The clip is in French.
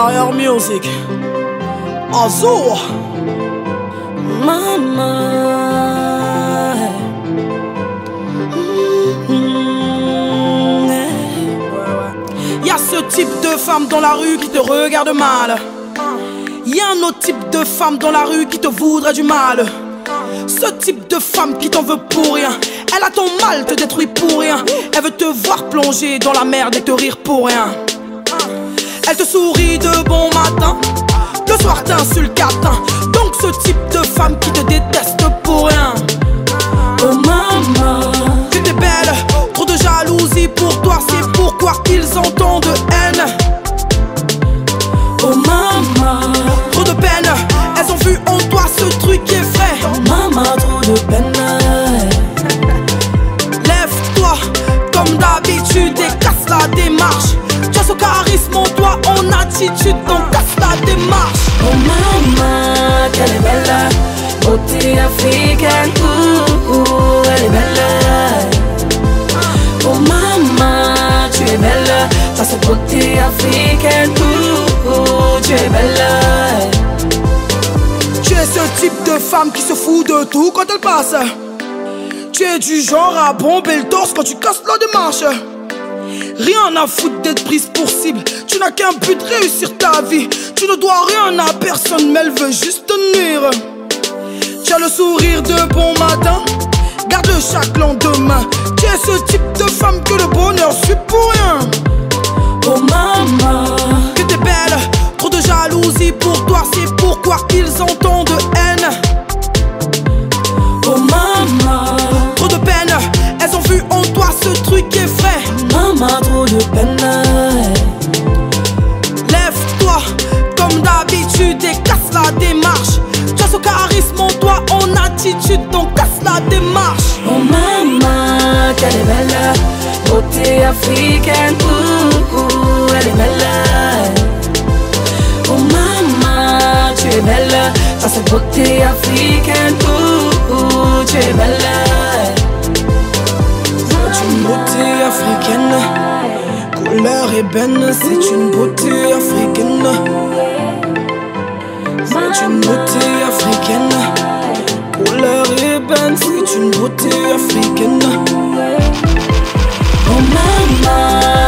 Fire Music, Azur, Maman. Y'a ce type de femme dans la rue qui te regarde mal. Y'a un autre type de femme dans la rue qui te voudrait du mal. Ce type de femme qui t'en veut pour rien. Elle a ton mal, te détruit pour rien. Elle veut te voir plonger dans la merde et te rire pour rien. Elle te sourit de bon matin, le soir t'insulte catin. Donc ce type de femme qui te déteste pour rien. Oh maman, Tu t'es belle, trop de jalousie pour toi, c'est pourquoi ils ont de haine. oh maman, Trop de peine, elles ont vu en toi ce truc qui est frais. maman, trop de peine. Lève-toi, comme d'habitude et casse la démarche. Tu as ce charisme en toi, en attitude, donc casse la démarche. Oh maman, qu'elle est belle, beauté africaine, elle est belle. Oh maman, tu es belle, t'as cette beauté africaine, tu es belle. Tu es ce type de femme qui se fout de tout quand elle passe. Tu es du genre à bomber le torse quand tu casses la démarche. Rien à foutre d'être prise pour cible. Tu n'as qu'un but, réussir ta vie. Tu ne dois rien à personne, mais elle veut juste te nuire. Tu as le sourire de bon matin, garde chaque lendemain. Tu es ce type de femme que le bonheur suit pour rien. Oh maman, Que t'es belle, trop de jalousie pour toi, c'est pourquoi ils ont tant de haine. oh maman, Trop de peine, elles ont vu en toi ce truc qui est frais. maman, trop de peine. Lève-toi, comme d'habitude et casse la démarche. Tu as ce charisme en toi, en attitude, donc casse la démarche. Oh maman, qu'elle est belle, beauté africaine, elle est belle. Oh maman, tu es belle, t'as cette beauté africaine, tu es belle. C'est une beauté africaine, couleur ébène, c'est une beauté africaine. C'est une beauté africaine, couleur ébène, c'est une beauté africaine. Oh maman,